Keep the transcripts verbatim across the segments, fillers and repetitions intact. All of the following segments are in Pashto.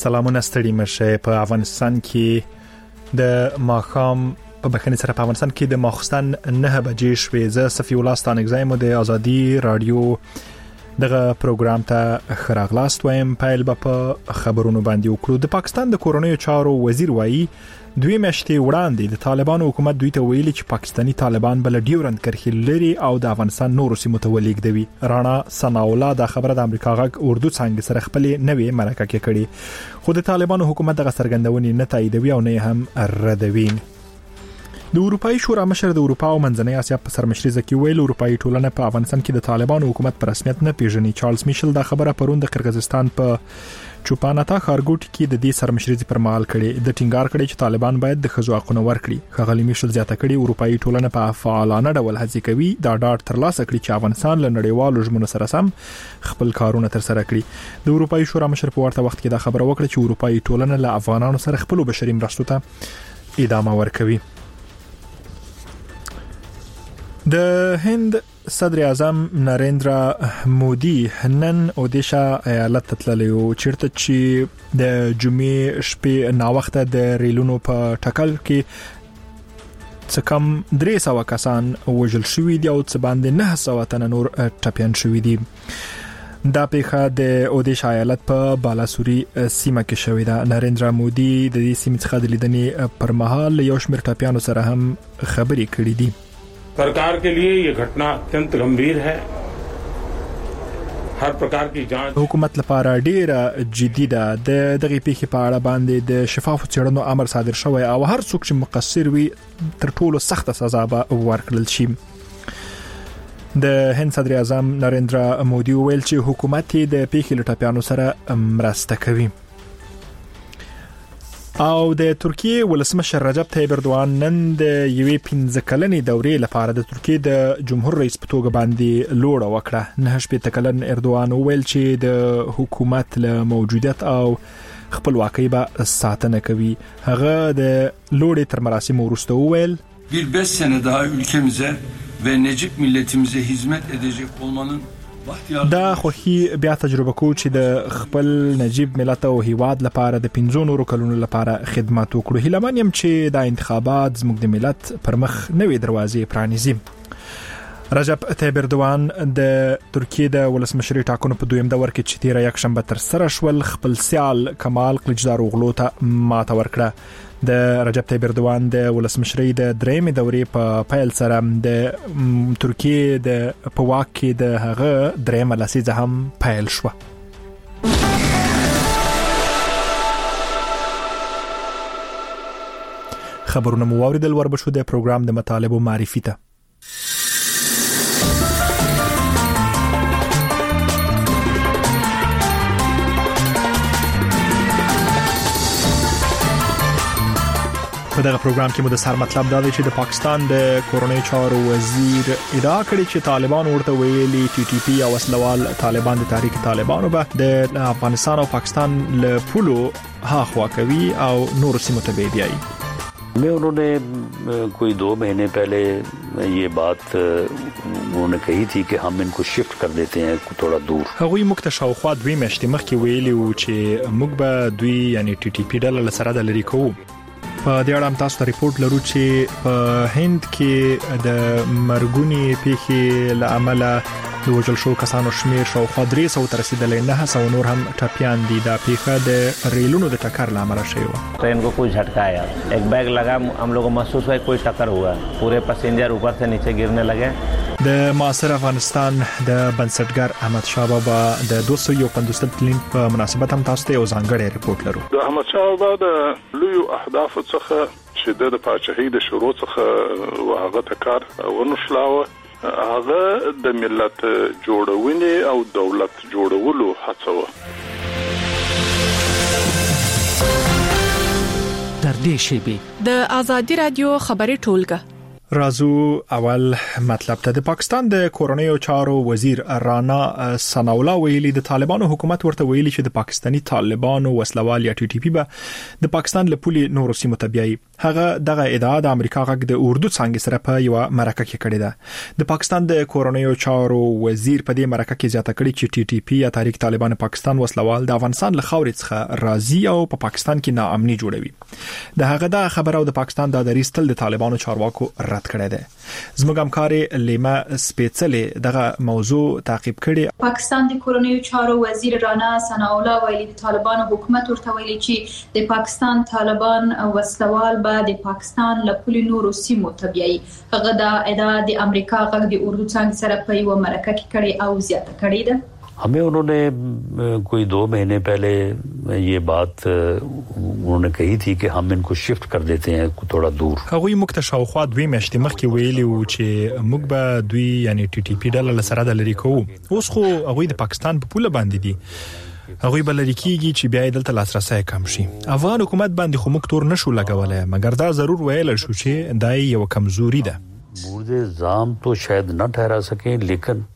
سلامونه ستړي مشه. په افغانستان کې د ماخام په بخنه سره په افغانستان کې د ماخستان نه بجې شوې. زه صفی الله ستانګزایم د ازادي رادیو دغه پروګرام ته خراغلاست وایم. پایل په خبرونو باندې وکړو. د پاکستان د کورونیو چارو وزیر وایي دوی میاشتې وړاندې د طالبانو حکومت دوی ته ویلي چې پاکستانی طالبان بل ډیورند کرخي لري او د افغانستان نورو سیمو ته ولېږدوي. رانا سناولا د خبره د امریکا غږ اردو څنګه سره خپل نوې مرکه کې کړي، خو د طالبانو حکومت دغه څرګندونې نه تاییدوي او نه هم ردوي. د اروپאי شورا مشر د اروپا او منځنۍ اسیا په سرمشري ځکه ویل اروپאי ټولنه په افغانستان کې د طالبانو حکومت پر رسمیت نه پیژني. چارلز میشل دا خبره پرون د قرغیزستان په چوپاناتا خارګوټ کې د دې سرمشري پر مهال کړي. د ټینګار کړي چې طالبان باید د خزو حقوق ورکړي. خغلی میشل زیاته کړي اروپאי ټولنه په فعالانه ډول هڅه کوي دا ډاډ ترلاسه کړي چې افغانستان له نړیوالو ژمنو سره سم خپل کارونه تر سره کړي. د اروپאי شورا مشر په ورته وخت کې دا خبره وکړه چې اروپאי ټولنه له افغانانو سره خپل بشري مرستو ته ادامه ورکوي. د هند صدر اعظم نریندرا مودي نن اودیشا ایالت تللی او چیرته چې د جمعې شپې نا وخته د ریلونو په ټکل کې څه کم درې سوه کسان وژل شوي دي او څه باندې نه سوه تنه نور ټپیان شوي دي. دا پیښه د اودیشا ایالت په بالاسوري سیمه کې شوې ده. نریندرا مودي د دې سیمې څخه د لیدنې پر مهال یو شمېر ټپیانو سره هم خبرې کړې دي. सरकार के लिए ये घटना अत्यंत गंभीर है. हर प्रकार की जांच حکومت لپاره ډیره جدي ده. د دغه پیښې په اړه باندې د شفاف څېړنو امر صادر شوی او هر څوک چې مقصر وي تر ټولو سخت سزا به ورکړل شي. د هند صدر اعظم نریندرا مودي ویل چې حکومت د پیښې لټاپیانو سره مرسته کوي. او د ترکیه ولسمشر رجب طیب اردوان نن د یوې پنځه کلنې دورې لپاره د ترکیه د جمهور رئیس په توګه باندې لوړه وکړه. نه شپږ کلن اردوان ویل چې د حکومت له موجودیت او خپلواکۍ به ساتنه کوي. هغه د لوړې تر مراسمو وروسته ویل bir beş sene daha ülkemize ve Necip milletimize hizmet edecek olmanın دا خوخي بیا تجربه کو چې د خپل نجیب ملت او هیواد لپاره د پنځو نورو کلونو لپاره خدمت وکړو. هیلمن يم چې دا انتخابات زموږ د ملت پر مخ نوې دروازې پرانیزي. رجب طیب اردوان د ترکیه د ولسمشري ټاکنو په دویم دور کې چې تیر یک شنبه تر سره شول خپل سیال کمال کلچدار اوغلو ته ماته ورکړه. د رجب طیب اردوان د ولسمشري د درېمې دورې په پیل سره د ترکیه د په واک کې د هغه درېمه لسیزه هم پیل شو. خبرونه مو واوریدل. وربشو د پروګرام د مطالبو معرفي ته په دغه پروګرام کې مو د سر مطلب دا دی چې د پاکستان د کورونیو چارو وزیر ادعا کړې چې طالبان ورته ویلي ټي ټي پی او وسلوال طالبان د تحریک طالبانو به د افغانستان او پاکستان له پولو هاخوا کوي او نور سیمو ته بیایي. میں انہوں نے کوئی دو مہینے پہلے یہ بات انہوں نے کہی تھی کہ ہم ان کو شفٹ کر دیتے ہیں تھوڑا دور. هغوی موږ ته شاوخوا دوی میاشتې مخکې ویلي وو چې موږ به دوی یعنی ټي ټي پی ډله له سره د لرې کوو. په دې اړه هم تاسو ته ریپورت لرو چې په هند کې د مرګونی پیښې له امله د وژل شو کسانو شمیر شاوخوا درې سوه ته رسیدلی، نه سوه نور هم ټپیان دي. دا پیښه د ریلونو د ټکر له امله شوې وه. Train को कुछ झटका आया, एक बैग लगा, हम लोग को महसूस हुआ कोई टक्कर हुआ, पूरे पैसेंजर ऊपर से नीचे गिरने लगे. د معاصر افغانستان د بنسټګر احمد شاه بابا د دوه سوه یو پنځوسم تلین په مناسبت هم تاسو ته یو ځانګړی ریپورت لرو. د احمد شاه بابا د لویو اهدافو څخه چې د پاچاهۍ د شروع څخه وهغه ته کار ونشلاوه، هغه د ملت جوړونې او دولت جوړولو هڅه وه. در دې شیبې د ازادي رادیو خبري ټولګه رازو اول مطلب ته د پاکستان د کورونیو چارو وزیر رانا ثناءالله ویلي د طالبانو حکومت ورته ویلي چې د پاکستانی طالبانو وسلوال یا ټي ټي پی به د پاکستان له پولي نورو سیمو ته بیاي. هغه دغه ادعا د امریکا غږ د اردو څنګه سره په یو مرکه کې کړې ده. د پاکستان د کورونیو چارو وزیر په دې مرکه کې زیاته کړې چې ټي ټي پی یا تحریک طالبان پاکستان وسلوال د افغانستان له خاورې څخه راضي او په پاکستان کې ناامني جوړوي. د هغه د خبرو د پاکستان د دریستل د طالبانو چارواکو رد کړی دی. زموږ همکاري لیما سپیڅلې دغه موضوع تعقیب کړي. پاکستان د کورونیو چارو وزیر رانا ثناءالله ویلي د طالبانو حکومت ورته ویلي چې د پاکستان طالبان وسلوال به د پاکستان له پولي نورو سیمو ته بیاي. هغه د ادعا د امریکا غږ د اردو څنګه سره په یو مرکه کې کړي او زیاته کړي ده. हमें उन्होंने कोई दो महीने पहले ये बात उन्होंने कही थी कि हम इनको शिफ्ट कर देते हैं थोड़ा दूर. هغوی موږ ته شاوخوا دوی میاشتې مخکې ویلي وو چې موږ به دوی یعنی ټي ټي پی ډله سره د لری کوو. اوس خو هغوی د پاکستان په پوله باندې دي. هغوی بل لري کیږي چې بیا دلته لاسرسي کم شي. افغان حکومت باندې خو موږ تور نشو لګولای مګر دا ضرور ویل شو چې دای یو کمزوري ده. مورد الزام تو شاید نہ ٹھہرا سکیں لیکن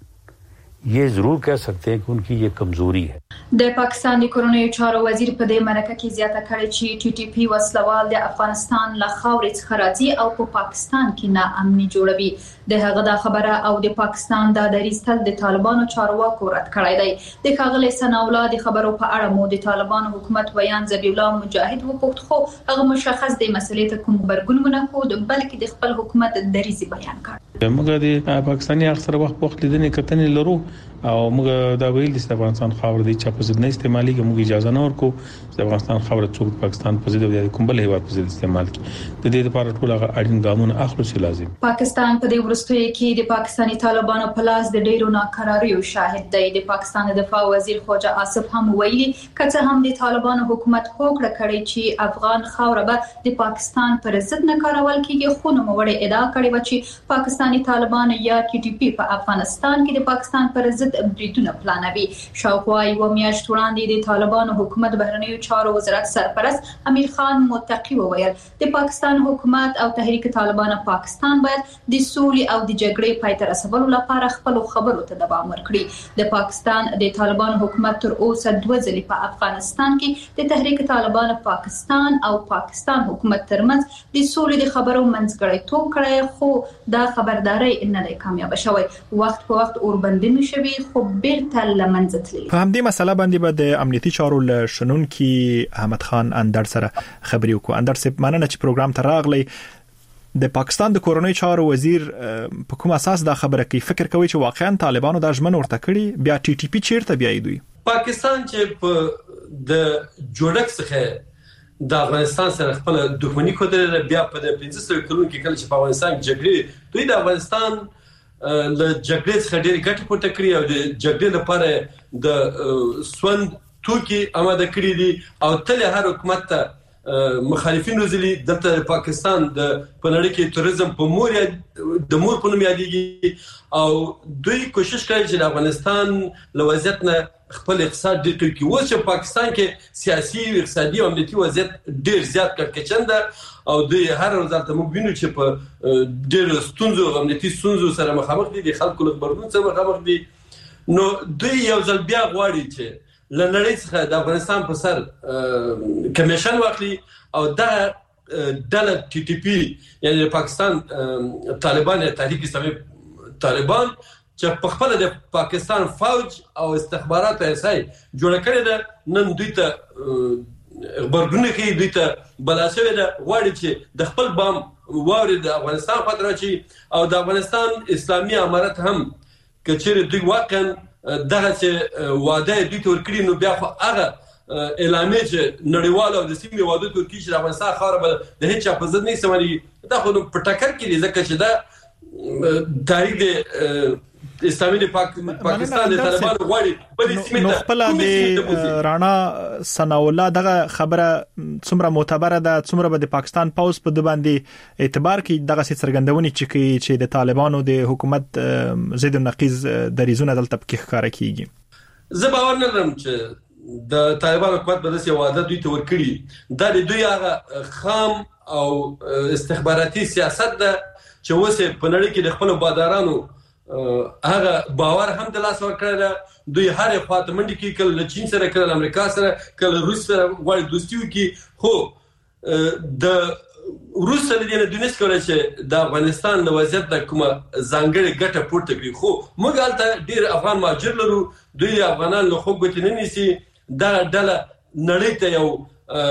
یہ ضرور کہہ سکتے ہیں کہ ان کی یہ کمزوری ہے. د پاکستان د کورونیو چارو وزیر په دې مرکه کې زیاته کړې چې ټي ټي پی وسلوال د افغانستان له خاورې څخه راځي او په پاکستان کې ناامني جوړوي. د هغه د خبره او د پاکستان د دریستل د طالبانو چارواکو رد کړی دی. د ښاغلي ثناءالله د خبرو په اړه مو د طالبانو حکومت ویان ذبیح الله مجاهد وپوښت خو هغه مشخص د مسلې ته کوم برګون ونه خود بلکې د خپل حکومت دریزي بیان کړ. موږ د پاکستاني اکثر وخت وخت لیدنې کتنې لرو او موږ دا ویل د افغانستان خاور دی چې په ضد نه استعمالي کې موږ اجازه نه ورکو چې افغانستان خاور څوک پاکستان په ضد او کوم بل هیواد په ضد استعمال کړي. د دې لپاره ټول هغه اړین ګامونه اخلو چې لازم. پاکستان په دې ورستوي کې د پاکستاني طالبانو په لاس د ډیرو ناکراریو شاهد دی. د پاکستان دفاع وزیر خواجه آصف هم ویلي کله هم د طالبانو حکومت هوکړه کړې چې افغان خاور به د پاکستان پر ضد نه کارول کیږي خو نو وړي ادعا کړې و چې پاکستاني طالبان یا ټي ټي پی په افغانستان کې د پاکستان پر ضد بریدونه پلانوي. شاوخوا یو میاشت وړاندې د طالبانو حکومت بهرنیو چارو وزارت سرپرست امیر خان متقی وویل د پاکستان حکومت او تحریک طالبان پاکستان باید د سولې او د جګړې پای ته رسولو لپاره خپل خبرو ته دوام ورکړي. د پاکستان د طالبان حکومت تر اوسه دوه ځلې په افغانستان کې د تحریک طالبان پاکستان او پاکستان حکومت ترمنځ د سولې د خبرو منځګړیتوب کړی خو دا خبرداري نه دی کامیاب شوی. وخت په وخت اوربندي شوی خو بیرته لمنځه تللی. په همدې مسله باندې به د امنیتي چارو له شنونکي احمد خان اندر سره خبرې وکړو. اندر صاحب مننه چې پروګرام ته راغلی. د پاکستان د کورونیو چارو وزیر په کوم اساس دا خبره کوي؟ فکر کوي چې واقعا طالبانو دا ژمن ورته کړی بیا ټي ټي پی چیرته بیاي دوی؟ پاکستان چې په د جوړک څخه د افغانستان سره خپل دښمنی کوي بیا په پنځه سوه کلونو کې کله چې په افغانستان جګړې دوی د افغانستان له جګړې څخه ډېر ګټه پورته کړې او د جګړې لپاره د سوند توکي آماده کړې دي او تل هر حکومت ته مخالفین روزلي. دلته پاکستان د پنړې کې توریزم په مور د مور په نوم یادېږي او دوی کوشش کوي چې د افغانستان له وضعیت نه خپل اقتصاد ډېر کړي. اوس چې پاکستان کې سیاسي اقتصادي او امنیتي وضعیت ډېر زیات کړکېچن ده او دوی هر ورځ ته موږ وینو چې په ډېر ستونزو امنیتي ستونزو سره مخامخ دي. د خلکو له خبرونو سره مخامخ دي. نو دوی یو ځل بیا غواړي چې لنړۍ څخه د افغانستان په سر کمیشن واخلي او دا ډله ټي ټي پی یعنی پاکستان طالبان یا تحریک اسلامي طالبان چې په خپل د پاکستان فوج او استخبارات ایسای جوړ کړی ده نن دوی ته خبرونه کوي دوی ته بلاسوي ده غواړي چې د خپل بام واوري د افغانستان خاطر چې او د افغانستان اسلامي امارت هم کچېره دوی واقعا دغه چې واده دوی تور کړی نو بیا خو هغه اعلانې چې نړیوال او د سیمې واده تور کړي چې د افغانستان خاور به د هیڅ په ضد نه استعمالي. دا خو په ټکر کې ځکه چې دا تاریخ د اسلامي د پاکستان د طالبانو غواړي په دې سیمه نو خپل د رانا ثناءالله دغه خبره څومره معتبره ده څومره به د پاکستان پاوز په د باندې اعتبار کې دغه څرګندونې چې کوي چې د طالبانو د حکومت ضد نقیض دریزونه دلته پکې ښکارا کیږي؟ زه باور نه لرم چې د طالبانو حکومت به داسې واده دوی ته ورکړي. دا د دوی هغه خام او استخباراتي سیاست ده چې اوس په نړۍ کې د خپل بادارانو هغه باور هم د لاس ورکړل دوی هر خواته منډي کې کله چین سره کله امریکا سره کله روس سره غواړي دوستي وکړي خو د روس سره د دنیا سره چې د افغانستان د وضعیت د کومه ځانګړي ګټه پورته کړي خو موږ هلته ډیر افغان مهاجر لرو دوی د افغانانو له خو ګوتې نه نیسي دا ډله نړۍ ته یو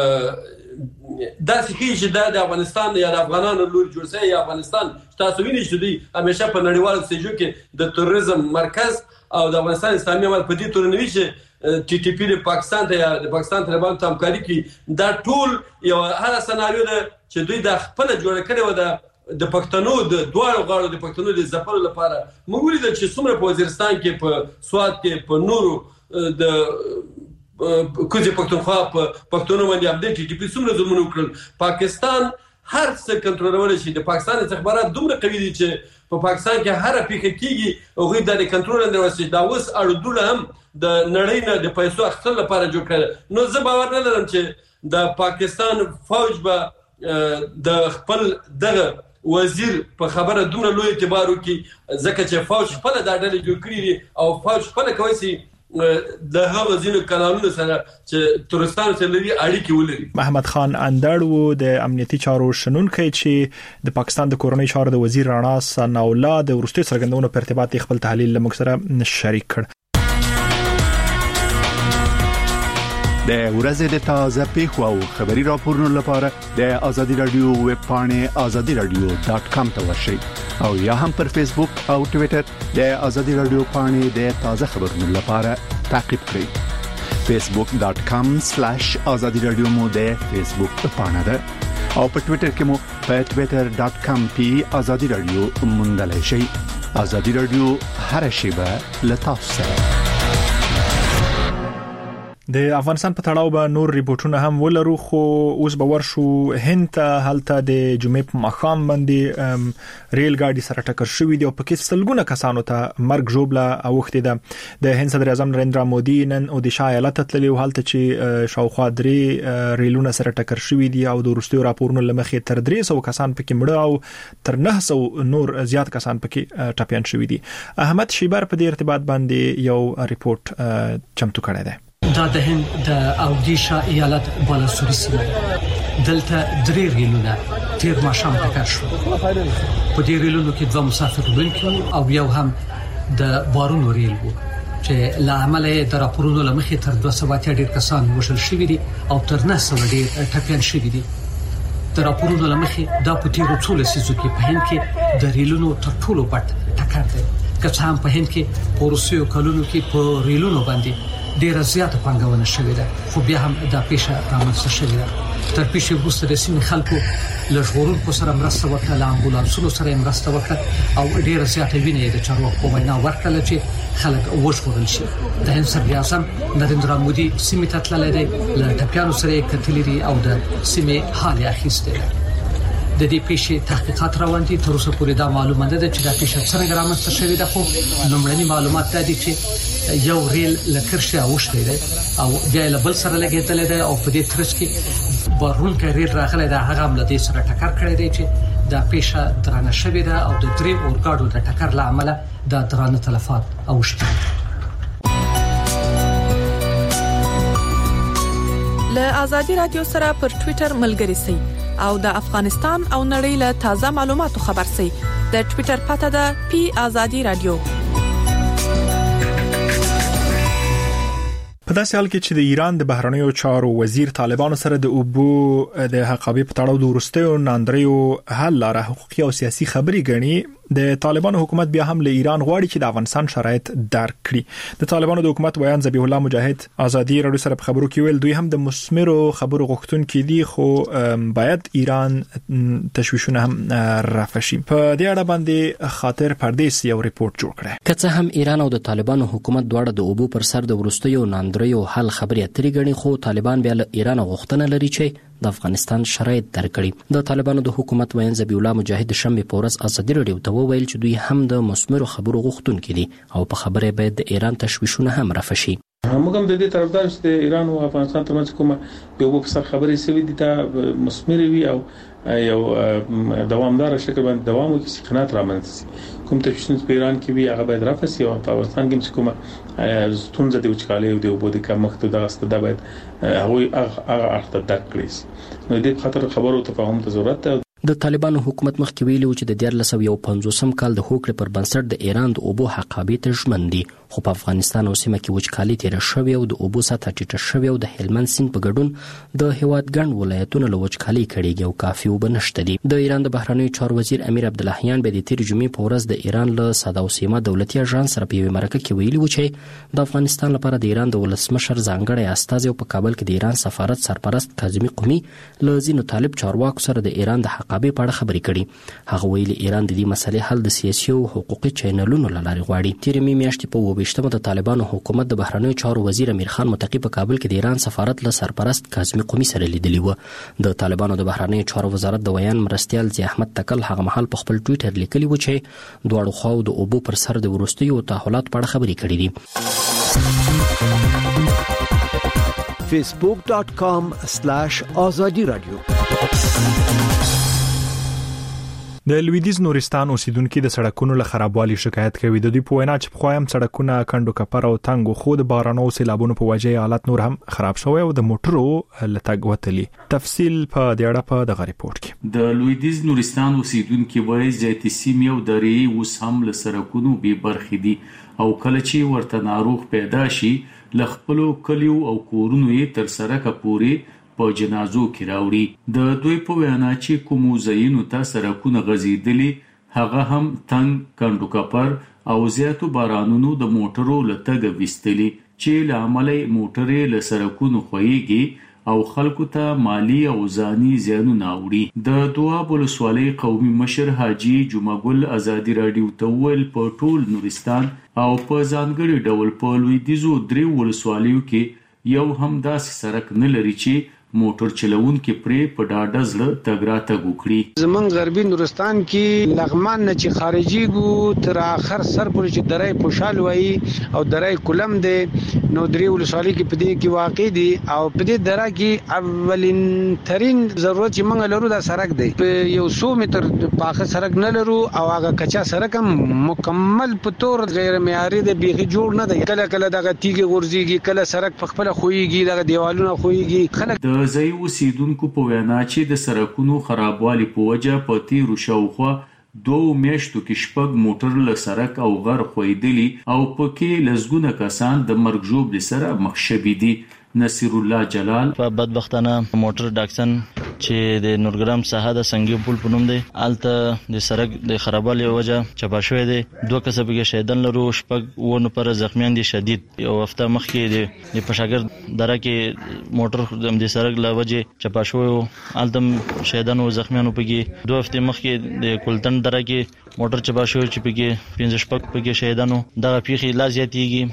داسې کې چې د افغانستان یا د افغانانو لور جوړ شوی یا افغانستان تاسو وینئ چې دوی همیشه په نړیوالو سټیجو کې د تروریزم مرکز او د افغانستان اسلامي امارت په دې تور نه وی چې ټي ټي پی د پاکستان ته یا د پاکستان طالبانو ته همکاري کوي دا ټول یو هغه سناریو ده چې دوی د خپل جوړ کړي و د د پښتنو د دوه غاړو د پښتنو د ځپلو لپاره موږ ولیدل چې څومره په وزیرستان کې په سواد کې په نورو د کوزي پښتونخوا په پښتونو باندې هم د ټي ټي پی څومره ظلمونه وکړل پاکستان هر څه کنټرولول شي د پاکستان استخبارات دومره قوي دي چې په پاکستان کې هر پیښه کیږي او غوښتل د کنټرول اندر وسي دا اوس اړودل هم د نړۍ نه د پیسو اخیستل لپاره جوړ کړل نو زه باور نه لرم چې د پاکستان فوج به د خپل دغه وزیر په خبره دومره لوی اعتبار وکړي ځکه چې فوج خپل د ډلې جوړ کړی او فوج خپل کوي سي د هغه ځینو قانونونو سره چې ترستان سره لري اړیکې ولري محمد خان اندړو د امنیتي چارو شنونکي چې د پاکستان د کورنۍ چارو د وزیر رانا ثناءالله د ورستي څرګندونو په ارتباط خپل تحلیل لمک سره شریک کړ د ورځې د تازه پیښو او خبري راپورونو لپاره د ازادي رادیو ویب پاڼې ازادي رادیو ډاٹ کام ته ورشئ او یا هم پر فیسبوک او ټوئیټر د ازادي رادیو پاڼې د تازه خبرونو لپاره تعقیب کړئ فیسبوک ډاٹ کام سلیش ازادي رادیو مو د فیسبوک پاڼه ده او په ټوئیټر کې مو په ټوئیټر ډاٹ کام پی ازادي رادیو موندلای شئ ازادي رادیو هر شیبه لتاسو سره د افغانستان په تړاو به نور ریپورتونه هم ولرو خو اوس به ورشو هند ته هلته د جمعې په ماښام باندې ریل ګاډي سره ټکر شوې دی او په کې سلګونه کسانو ته مرګ ژوبله اوښتې ده د هند صدر اعظم نریندرا مودي نن اودیشا ایالت ته تللی و هلته چې شاوخوا درې ریلونه سره ټکر شوې دي او د وروستیو راپورونو له مخې تر درې سوه کسان پکې مړه او تر نه سوه نور زیات کسان پکې ټپیان شوي دي احمد شیبر په دې ارتباط باندې یو ریپورت چمتو کړی دی دا د هند د اودیشا ایالت بالاسوري سیمه دلته درې ریلونه تیر ماښام ټکر شو په دې ریلونو کې دوه مسافر وړونکي او یو هم د بارونو ریل وو چې له امله د راپورونو لمخې تر دوه سوه ډیر کسان وژل شوي دي او تر نه سوه ډیر ټپیان شوي دي د راپورونو لمخې دا په تیرو څو لسیزو کې په هند کې د ریلونو تر ټولو بټ ټکر دی که څه هم په هند کې په وروستیو کلونو کې په ریلونو باندې ډیره زیاته پانګونه شوې ده خو بیا هم دا پیښه رامنځته شوې ده تر پیښې وروسته د سیمې خلکو له ژغورونکو سره مرسته وکړه له امبولانسونو سره مرسته وکړه او ډیره زیاته وینې د چارواکو وینا ورکړه چې خلک وژغورل شي د هند صدر اعظم نریندرا مودي سیمې ته تللی دی له ټپیانو سره یې کتلي دي او د سیمې حال یې اخیستی دی د دې پیښې تحقیقات روان دي تر اوسه پورې دا معلومه ده چې دا پیښه څنګه رامنځته شوې ده خو لومړني معلومات دا دي چې یو ریل لکرشه اوښتی دی او بیا له بل سره لګېدل دی او په دې ترڅ کې بارونکو ریل راغلی دا هغه هم له دې سره ټکر کړی دی چې دا پیښه درانه شوې ده او د درې اورګاډو د ټکر له امله دا درانه تلفات اوښتي له ازادي رادیو سره پر ټوئیټر ملګري سي او د افغانستان او نړۍ له تازه معلوماتو خبر سي د ټوئیټر پته ده پی ازادي رادیو په داسې حال کې چې د ایران د بهرنیو چارو وزیر طالبانو سره د اوبو د حقابې په تړاو د وروستیو ناندریو حل لاره حقوقي او سیاسي خبري ګڼي د طالبانو حکومت بیا هم له ایران غواړي چې د افغانستان شرایط درک کړي د طالبانو د حکومت ویان ذبیح الله مجاهد ازادي رادیو سره په خبرو کې ویل دوی هم د مسمرو خبرو غوښتونکي دي خو باید ایران تشویشونه هم رفع شي په دې اړه باندې خاطر پردیس یو ریپورت جوړ کړی که څه هم ایران او د طالبانو حکومت دواړه د اوبو پر سر د وروستیو ناندریو حل خبري اترې ګڼي خو طالبان بیا له ایران غوښتنه لري چې د افغانستان شرایط درک کړي د طالبانو د حکومت ویان ذبیح الله مجاهد شنبه په ورځ ازادي رادیو ته وویل چې دوی هم د مسمرو خبرو غوښتونکي دي او په خبره باید د ایران تشویشونه هم رفع شي موږ هم د دې طرفدار چې د ایران او افغانستان ترمنځ کومه یو بل سره خبرې سوي دي ته مسمر وي او یو دوامدار شکل باندې دوام وکړي چې قناعت رامنځته شي. کوم تشویش په ایران کې وي هغه باید رافع شي او په افغانستان کې کومه ستونزه د وچکالۍ او د اوبو د کمښت د غسته د باید هغه هغه اړخ ته دک کړي. نو دې خاطر خبرو تفاهم ته ضرورت ده. د طالبانو حکومت مخکې ویلي و چې د دیارلس سوه یو پنځوسم کال د هوکړې پر بنسټ د ایران د اوبو حقابې ته ژمن دي، خو په افغانستان او سیمه کې وچکالي تیره شوې او د اوبو سطحه ټیټه شوې او د هلمند سیند په ګډون د هیواد ګڼ ولایتونه له وچکالۍ کړېږي او کافي اوبه نشته دي. د ایران د بهرنیو چارو وزیر امیر عبداللهیان به د تیرې جمعې په ورځ د ایران له ساده او سیمه دولتي اژانس سره په یوه مرکه کې ویلي و چې د افغانستان لپاره د ایران د ولسمشر ځانګړی استازی په کابل کې د ایران سفارت سرپرست کاظمي قومي له ځینو طالب چارواکو سره د ایران د حقابې په اړه خبرې کړي. هغه ویلي ایران د دې مسلې حل د سیاسي او حقوقي چینلونو له لارې غواړي. تیرې مې میاشتې په اووه ویشتمه د طالبانو حکومت د بهرنیو چارو وزیر امیر خان متقی په کابل کې د ایران سفارت له سرپرست کاظمي قومي سره لیدلی و. د طالبانو د بهرنیو چارو وزارت د ویان مرستیال ضیاء احمد تکل هغه مهال په خپل ټویټر لیکلی و چې دواړو خواو د اوبو پر سر د وروستیو تحولاتو په اړه خبرې کړې دي. facebook dot com slash azadi radio. د لویدیز نورستان اوسیدونکو د سړکونو له خرابوالي شکایت کوي. د دوی په وینا چې په خوایم سړکونه کندو کپر او تنګو خو د بارانو سیلابونو په وجه حالت نور هم خراب شوی او د موټرو لټګ وتلی. تفصیل په دې اړه په دغه ریپورت کې. د لویدیز نورستان اوسیدونکو وایي چې سیمه او درې اوس هم له سړکونو به برخې دي او کله چې ورته ناروغ پیدا شي ل خپل کلیو او کورونو یې تر سړک پورې په جنازو کې راوړي. د دوی په وینا چې کومو ځایونو ته سړکونه غزیدلي هغه هم تنګ کندو کپر او زیاتو بارانونو د موټرو لټګ وستلي چې لامل موټرې له سړکونو خوېږي او خلکو ته مالی او ځاني زیانونه وړي. د دواب ولسوالۍ قومي مشر حاجی جمعګل ازادي رادیو ته ویل په ټول نورستان او په ځانګړي ډول په لویدیزو درې ولسوالیو کې یو هم داسې سړک نه لري چې موټر چلوونکي پرې په ډاډه زړه تګ راتګ وکړي. زمون غربي نورستان کې لغمان نه چې خارجي ګو تر اخر سر پورې چې درای پوشال وای او درای کولم دی نو درې ولسوالۍ کې پدې کې واقع دي او پدې درا کې اولین ترين ضرورت چې موږ لرو دا سړک دی. په یو څو متر پاخه سړک نه لرو او هغه کچا سړک هم مکمل په تور غیر معیاري دی، بیخي جوړ نه دی. کله کله دغه تیګ ورزيږي، کله سړک په خپل خوېږي، دغه دیوالونه خوېږي. خلک د ځای اوسیدونکو په وینا چې د سړکونو خرابوالي په وجه په تیرو شاوخوا دوه میاشتو کې شپږ موټر له سړک او غر خوېدلي او پکې لزګونه کسان د مرګ ژوبل سره مخ شوي دي. نصیر الله جلال په بدبختانه موټر ډاکسن چې د نورګرام ساحه د سنگي پل په نوم دی الته د سړک د خرابوالي وجه چپا شوې دي. دوه کسبه شهیدان لرو، شپږ ونه پر زخمیان دي شدید. یو هفته مخکې د پشاګر دره کې موټر د سړک له وجه چپا شوې الته شهیدان او زخمیان پکې. دوه هفته مخکې د کولتن دره کې موټر چپا شوې چې پکې پنځه شپږ پکې شهیدانو دغه پیخي لا زیاتېږي.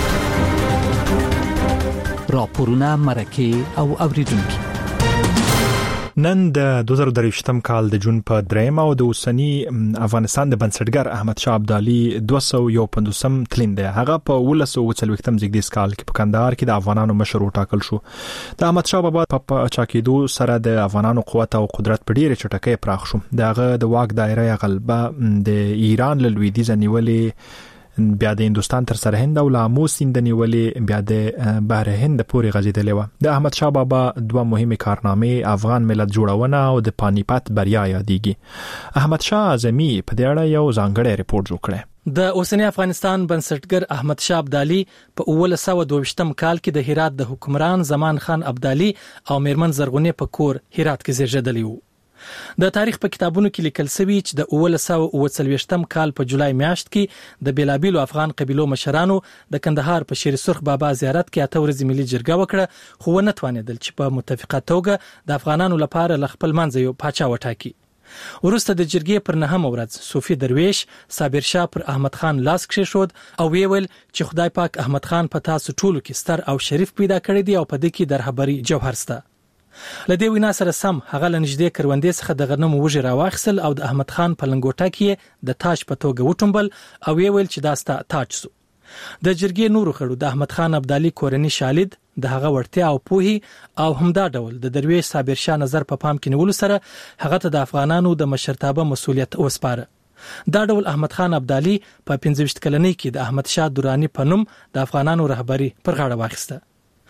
راپورونه مرکه او اوریدونکو. نن د دوه زره درویشتم کال د جون په درېمه او د اوسنی افغانستان د بنسټګر احمد شاه ابدالي دوه سوه یو پنځوسم تلین دی. هغه په اوولس سوه څلوېښتم زیږدیز کال کې په کندهار کې د افغانانو مشر وټاکل شو. د احمد شاه بابا په چاکیدو سره د افغانانو قوت او قدرت په ډیره چټکۍ پراخ شو. دغه د واک دایره غلبه د ایران له لویدیځ نیولې بیا د هندستان تر سرهند او لامو سیند نیولې بیا د بحر هند پورې غځیدلې و. د احمد شاه بابا دوه مهمه کارنامې افغان ملت جوړونه او د پانیپت بریا یادېږي. احمد شاه اعظمي په دې اړه یو ځانګړی ریپورت جوړ کړی. د اوسنی افغانستان بنسټګر احمد شاه ابدالي په اوولس سوه دوه ویشتم کال کې د هرات د حکمران زمان خان ابدالي او میرمن زرغونې په کور هرات کې زیږیدلی و. د تاریخ په کتابونو کې لیکل شوی چې د اوولس سوه اووه څلوېښتم کال په جولای میاشت کې د بیلابیلو افغان قبیلو مشرانو د کندهار په شیر سرخ بابا زیارت کې اته ورځې ملي جرګه وکړه، خو ونه توانېدل چې په متفقه توګه د افغانانو لپاره ل خپل منځ یو پاچا وټاکي. ورسته د جرګې پر نهمه ورځ صوفي درویش صابر شاه پر احمد خان لاس کېښود او ویل چې خدای پاک احمد خان په تاسو ټولو کې ستر او شریف پیدا کړی دی او په دې کې د رهبري جوهر شته. لدې وینا سره سم هغه لنجدې کروندې څخه د غنم وږي راواخسل او د احمد خان په لنګوټه کې د تاج په توګه وټومبل او ویل چې دا ستا تاج سو. د جرګې نورو خړو د احمد خان ابدالي کورنی شالید د هغه ورتیا او پوهي او همدا ډول د درویش صابر شاه نظر په پام کې نیول سره هغه ته د افغانانو د مشرتابه مسولیت وسپاره. دا ډول احمد خان ابدالي په پنځه کلنۍ کې د احمد شاه درانی په نوم د افغانانو رهبری پر غاړه واخیسته.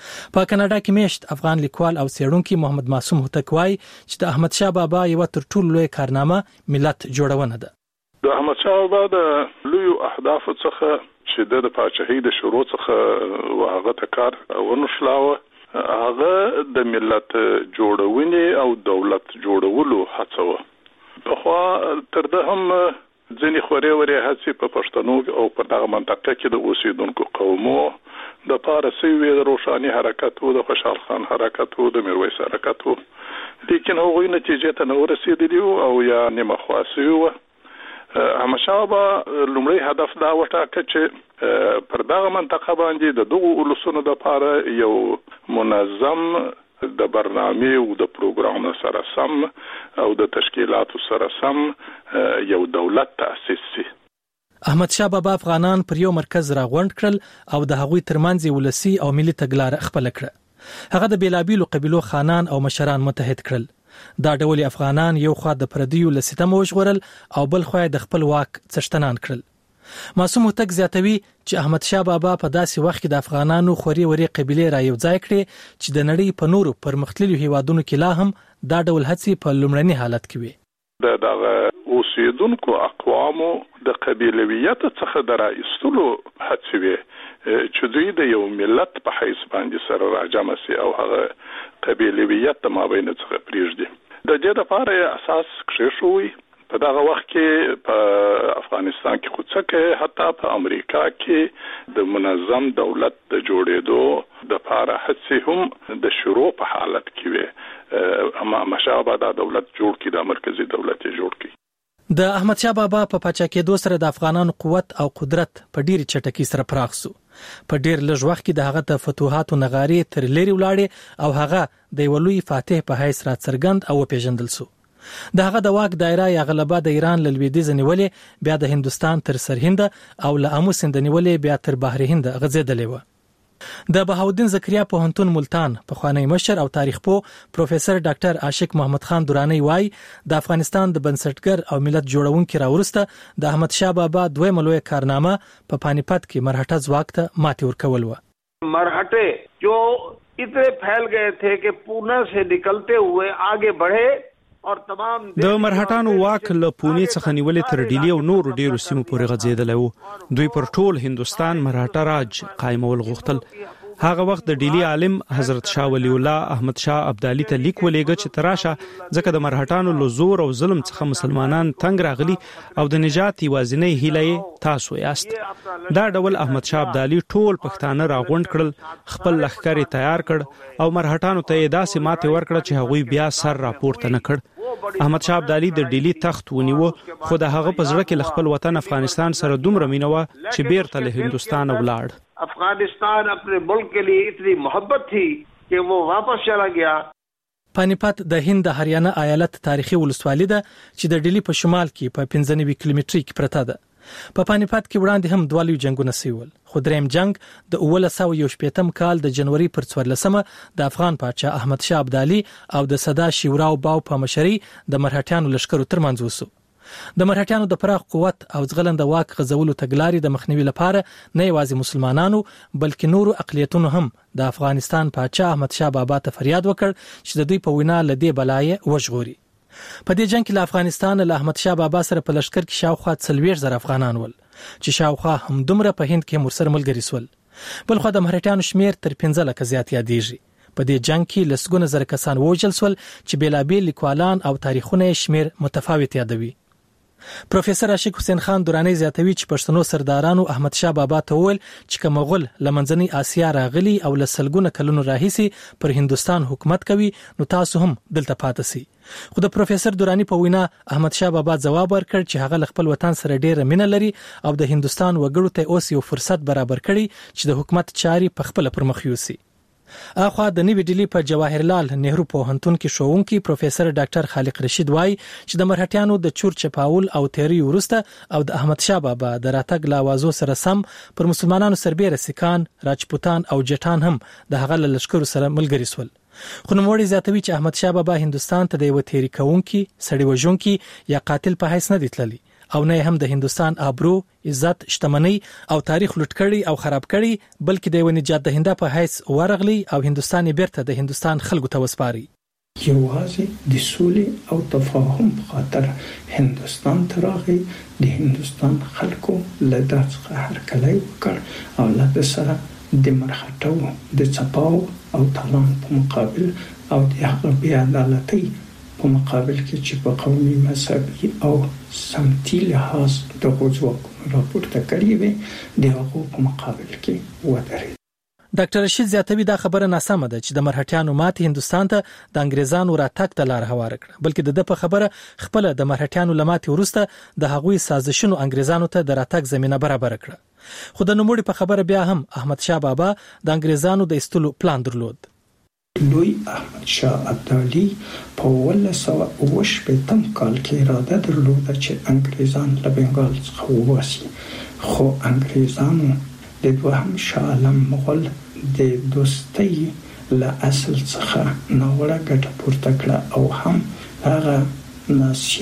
په کاناډا کې میشت افغان لیکوال او څېړونکي محمد معصوم هوتک وایي چې د احمد شاه بابا یو تر ټولو لوی کارنامه ملت جوړونه ده. د احمد شاه بابا د لوی اهداف څخه چې د پاچاهۍ د شروع څخه وهغه تکار ونشلاوه هغه د ملت جوړونې او دولت جوړولو هڅه و. خو تر ده هم ځینې خوري وري هڅې په پښتنو او په دغه منطقه کې د اوسیدونکو قومو د پارسي وی د روشاني حرکت او د خوشحال خان حرکت او د میرویس حرکت و، لیکن هغوی نتیجې ته نه ورسېدلی او یا نیمه خواصي و. احمد شاه بابا لومړی هدف دا وټاکه چې پر دغه منطقه باندې د دغو ولسونو لپاره یو منظم د برنامه او د پروګرام سره سم او د تشکیلاتو سره سم یو دولت تأسیس شي. احمد شاه بابا افغانان پر یو مرکز راغونډ کړل او د هغوی ترمنځ ولسی او ملي تګلارې خپل کړه. هغه د بیلابیلو قبیلو خانان او مشران متحد کړل. دا ډول افغانان یو خوا د پردیو لسیتم وژغورل او بل خوا د خپل واک څښتنان کړل. معصوم هوتک زیاتوي چې احمد شاه بابا په داسې وخت کې د افغانانو خوري وري قبيله را یو ځای کړي چې د نړۍ په نورو پرمختللو هیوادونو کې لا هم دا ډول هڅې په لومړني حالت کې وي. د دغه اوسیدونکو اقوامو د قبیلویت څخه د راایستلو هڅې وي چې دوی د یو ملت په حیث باندې سره راجمع سي او هغه قبیلویت د مابین څخه پریږدي. د دې لپاره اساس کېښوي. په دغه وخت کې په افغانستان کې خصوصا حتی په امریکا کې د منظم دولت د جوړېدو د لپاره هڅې هم د شروع په حالت کې وي. اما مشابه دا دولت جوړ کړي، د مرکزی دولت جوړ کړي. د احمد شاه بابا په پاچا کېدو سره د افغانانو قوت او قدرت په ډیره چټکۍ سره پراخ شو. په ډیر لږ وخت کې د هغه د فتوحاتو نغاري تر لري ولاړې او هغه د ولوی فاتح په حیث را څرګند او پیژندل شو. د هغه د واک دایره یا غلبه د ایران له لویدیځ نیولې بیا د هندستان تر سرهند او له امو سیند نیولې بیا تر بحر هند غځېدلې و. د بهاودین زکریا پوهنتون ملتان په خوانی مشر او تاریخ پوه پروفیسور ډاکټر عاشق محمد خان درانی وای د افغانستان د بنسټګر او ملت جوړونکو راورسته د احمد شاه بابا دوی ملوي کارنامه په پانیپت کې مرهټه ځواک ته ماتې ورکول و. مرهټه جو اتنے پھیل گئے تھے کہ پونا سے نکلتے ہوئے آگے بڑھے د مرهټانو واک له پونې څخه نیولې تر ډیلی او نور ډیرو سیمو پورې غځېدلی و. دوی پر ټول هندستان مرهټه راج قائمول غوښتل. هغه وخت د ډیلی عالم حضرت شاه ولی الله احمد شاه ابدالي ته لیک ولېږه چې تراشه ځکه د مرهټانو له زور او ظلم څخه مسلمانان تنگ راغلي او د نجات یوازینی هیله تاسو یاست. دا ډول احمد شاه ابدالي ټول پښتانه راغونډ کړل، خپل لښکر تیار کړ او مرهټانو ته داسې ماته ورکړه چې هغوی بیا سر راپورته نه کړ. احمد شاه ابدالي د ډیلی تخت ونیو، خو د هغه په زړه کې خپل وطن افغانستان سره دومره مینه و چې بیرته له هندستان ولاړ. افغانستان اپنے ملک کے لیے اتنی محبت تھی کہ وہ واپس چلا گیا. پانیپت د هند هریانه ایالت تاریخي ولسوالۍ ده چې د ډیلی په شمال کې په پنځه نوي کیلومتري کې پرته ده. په پانیپت کې وړاندې هم دوه لوی جنگونه سوي، خو دریم جنگ د اوله سوه یو شپېتم کال د جنوري پر څوارلسمه د افغان پاچا احمد شاه ابدالي او د سدا شیوراو باو په مشرۍ د مرهټیانو لشکرو ترمنځ وسو. د مرهټیانو د پراخ قوت او ځغلند واک غزولو تګلارې د مخنیوي لپاره نه یوازې مسلمانانو بلکې نورو اقلیتونو هم د افغانستان پاچا احمد شاه بابا ته فریاد وکړ چې د دوی په وینا له دې بلایې وژغوري. په دې جنگ کې له افغانستان له احمد شاه بابا سره په لشکر کې شاوخوا څلوېښت زره افغانان ول چې شاوخوا هم دومره په هند کې مرسر ملګري سول. بل خو د مرهټیانو شمیر تر پنځه لکه زیات یادېږي. په دې جنگ کې لسګونه زره کسان ووژل سول چې بیلابیل لیکوالان او تاریخونه شمیر متفاوت یادوي. پروفیسور عاشق حسین خان درانی زیاتوي چې پښتنو سردارانو احمد شاه بابا ته وویل چې کوم مغول لمنځنۍ آسیا راغلي او لسلګونه کلونو راهیسي پر هندستان حکومت کوي نو تاسو هم دلته پاتې سئ. خو د پروفیسور درانی په وینا احمد شاه بابا ځواب ورکړ چې هغه خپل وطن سره ډیره مینه لري او د هندستان وګړو ته اوس یو فرصت برابر کړي چې د حکومت چاري په خپل پرمخ یوسي. اخوا د نوې ډیلی په جواهرلال نهرو پوهنتون کې شوونکی پروفیسور ډاکټر خالق رشید وای چې د مرهټیانو د چور چپاول او تیری ورسته او د احمد شاه بابا د راتګ لاوازو سره سم پر مسلمانانو سربېره سکان، راجپوتان او جټان هم د هغه لشکرو سره ملګری سول. خو نوموړي زیاتوي چې احمد شاه بابا هندستان ته د یو تیری کوونکی، سړی وژونکی یا قاتل په حیث نه دی تللی او نه هم د هندستان آبرو، عزت، شتمنۍ او تاریخ لوټ کړي او خراب کړي، بلکې د یو نجات دهنده په حیث ورغلی او هندستان بیرته د هندستان خلکو ته وسپاري. یوازې د سولې او تفاهم په خاطر هندستان ته راغی، د هندستان خلکو له دغه څخه هرکلی وکړ او له سره د مرهټو د چپاو او تالان په مقابل او د هغه بې عدالتۍ په مقابل کې چې په قومي، مذهبي او سمتي لحاظ د غوځواکونو راپورته کړي وي د هغو په مقابل کې ودرېد. ډاکټر رشید زیاتوي دا خبره ناسمه ده چې د مرهټیانو ماتې هندستان ته د انګریزانو راتګ ته لار هواره کړه، بلکې د ده په خبره خپل د مرهټیانو لماتې وروسته د هغوی سازشونو انګریزانو ته د راتګ زمينه برابر کړه. خو د نوموړي په خبره بیا هم احمد شاه بابا د انګریزانو د استلو پلان درلود. لوی احمد شاه ابدالي په ولس او اوش په تم کال کې اراده درلوده چې انګریزان له بنګال څخه وباسي، خو انګریزانو د دوهم شاه عالم مغول د دوستۍ له اصل څخه ناوړه ګټه پورته کړه او هم هغه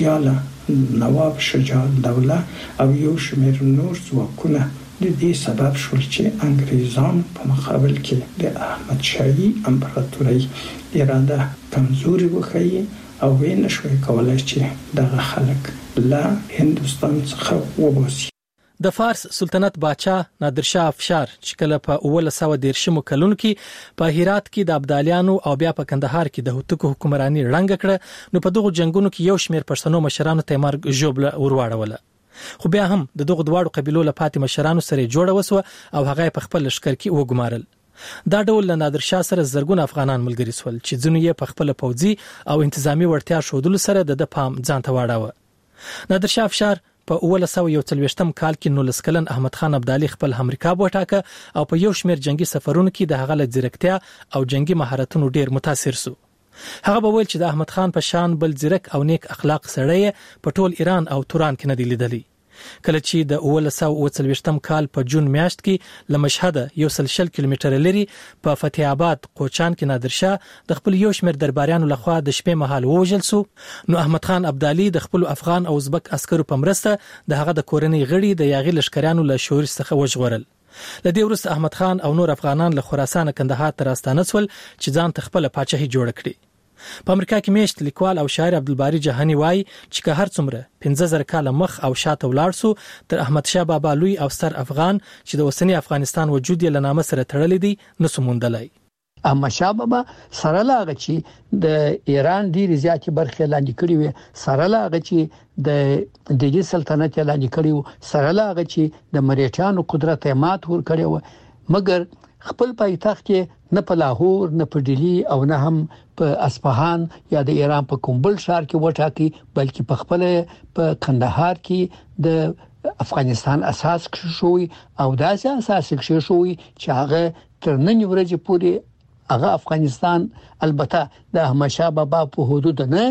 ناسیاله نواب شجاع الدوله او یو شمېر نور ځواکونه د دې سبب شول چې انګریزان په مقابل کې د احمد شاهي امپراتورۍ اراده کمزوري وښیي او وینه شوی کولای چې دغه خلک له هندستان څخه وباسي. د فارس سلطنت باچا نادر شاه افشار چې کله په اوله سوه دیرشمو کلونو کې په هرات کې د ابدالیانو او بیا په کندهار کې د هوتکو حکمراني ړنګ کړه، نو په دغه جنگونو کې یو شمېر پښتنو مشرانو ته مرګ ژوبله ورواړوله. خو بیا هم د دغه دواړو قبیلو له پاتې مشرانو سره جوړه وسوه او هغه په خپل لشکر کې وګمارل. دا ډول له نادر شاه سره زرګون افغانان ملګری سول چې ځینې یې په خپل پوځي او انتظامی وړتیا شودلو سره د پام ځان ته واړاوه. نادر شاه افشار په اوله سوه یو څلوېښتم کال کې نولس کلن احمد خان ابدالي خپل همرکاب وټاکه او په یو شمېر جنگي سفرونو کې د هغه له ځیرکتیا او جنگي مهارتونو ډیر متاثر سو. هغه به ویل چې د احمد خان په شان بل ځیرک او نیک اخلاق سړی په ټول ایران او توران کې نه دی لیدلی. کله چې د اوله سوه اوه څلوېښتم کال په جون میاشت کې له مشهد یو سل شل کیلومتره لري په فتح آباد قوچان کې نادر شاه د خپل یو شمېر درباریانو لخوا د شپې مهال ووژل سو، نو احمد خان ابدالي د خپل افغان او ازبک عسکرو په مرسته د هغه د کورنۍ غړي د یاغي لشکریانو له شورش څخه وژغورل. لدې وروسته احمد خان او نور افغانان له خراسان کندهار ته راستانه سول چې ځان ته خپل پاچاهي جوړ کړي. په امریکا کې میشت لیکوال او شاعر عبدالباری جهانی وای چې که هر څومره پنځه زره کاله مخ او شاته ولاړ سو تر احمد شاه بابا لوی او ستر افغان چې د اوسنی افغانستان وجود یې له نامه سره تړلی دی نسو موندلای. احمد شاه بابا سره لاغه چې د ایران ډیر زیاتې برخې لاندې کړې وي، سره لاغه چې د دلی سلطنت لاندې کړی و، سره لاغه چې د مریټانو قدرت مات ور کړی و، مګر خپل پایتخت کې نه په لاهور نه په ډیلی او نه هم په اصفهان یا د ایران په کوم بل ښار کې وټاکي، بلکې په خپل په کندهار کې د افغانستان اساس شوی او داسې اساس شوی چې هغه تر نن ورځې پورې هغه افغانستان البته د احمد شاه بابا په حدود نه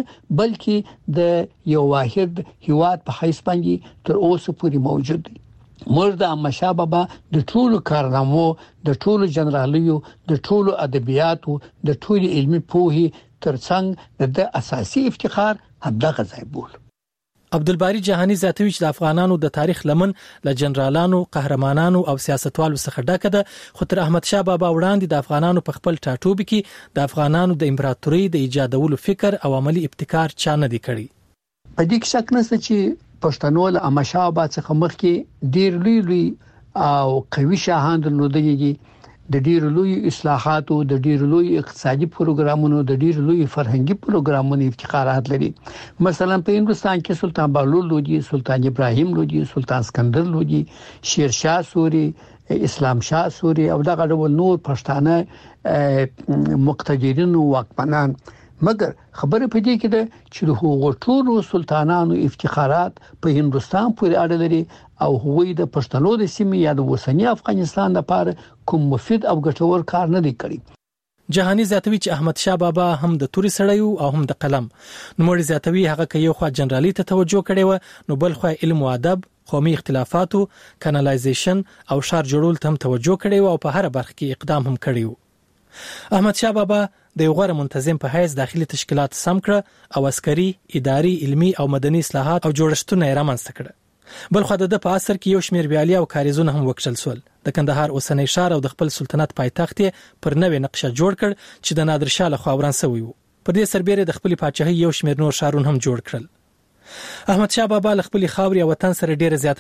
بلکې د یو واحد هیواد په حیث باندې تر اوسه پورې موجود دی. موږ د احمد شاه بابا د ټولو کارنامو، د ټولو جنرالیو، د ټولو ادبیاتو، د ټولو علمي پوهې ترڅنګ د اساسي افتخار همدغه ځای بول. عبدالباری جهانی زیاتوي چې د افغانانو د تاریخ لمن له جنرالانو، قهرمانانو او سیاستوالو څخه ډکه ده، خو تر احمد شاه بابا وړاندې د افغانانو په خپل ټاټوبي کې د افغانانو د امپراتورۍ د ایجادولو فکر او عملی ابتکار چا نه دی کړی. په دې کې شک نشته چې پښتنو له احمد شاه بابا څخه مخکې ډیر لوی لوی او قوي شاهان درلودلي دي، د ډیر لوی اصلاحاتو، د ډیر لوی اقتصادي پروګرامونو، د ډیر لوی فرهنګي پروګرامونو افتخارات لري. مثلا په هندستان کې سلطان بهلول لودي، سلطان ابراهیم لودي، سلطان اسکندر لودي، شیر شاه سوري، اسلام شاه سوري او دغه ډول نور پښتانه مقتدرین او واکمنان. مګر خبره پدې کې ده چې د هغو ټولو سلطانانو افتخارات په هندستان پورې اړه لري او هغوی د پښتنو د سیمې یا د اوسنی افغانستان لپاره کوم مفید او ګټور کار نه دی کړی. جهاني زیاتوي چې احمد شاه بابا هم د توري سړی او هم د قلم. نو مړي زیاتوي هغه کې یو خوا جنرالي ته توجه کړي و، نو بل خوا علم او ادب، قومي اختلافاتو، کانالایزیشن او شار جوړول ته هم توجه کړي و او په هر برخه کې اقدام هم کړي و. احمد شاه بابا د یو غوره منتظم په حیث داخلي تشکیلات سم کړ او عسکري، اداري، علمي او مدني اصلاحات او جوړښتونه یې رامنځته کړل. بل خو د په عصر کې یو شمیر بیالي او کاریزونه هم وکړل سول. د کندهار اوسنۍ ښار او د خپل سلطنت پایتخت پر نوې نقشه جوړ کړ چې د نادر شاه لخوا وران شوی و. په دې سربېره د خپل پاچاهۍ یو شمیر نور ښارونه هم جوړ کړل. احمد شاه بابا خپل خاوري او وطن سره ډیره زیاته